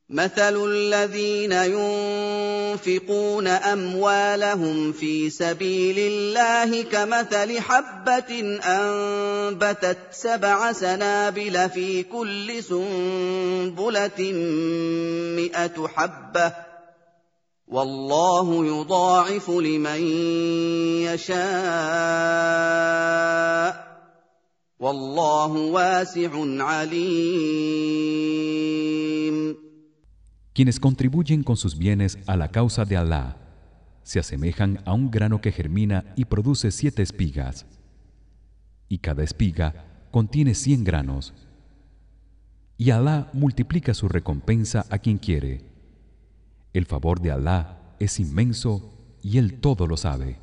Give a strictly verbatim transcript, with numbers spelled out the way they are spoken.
مثل الذين ينفقون أموالهم في سبيل الله كمثل حبة أنبتت سبع سنابل في كل سنبلة مئة حبة والله يضاعف لمن يشاء والله واسع عليم. Quienes contribuyen con sus bienes a la causa de Alá se asemejan a un grano que germina y produce siete espigas, y cada espiga contiene cien granos. Y Alá multiplica su recompensa a quien quiere. El favor de Alá es inmenso y él todo lo sabe.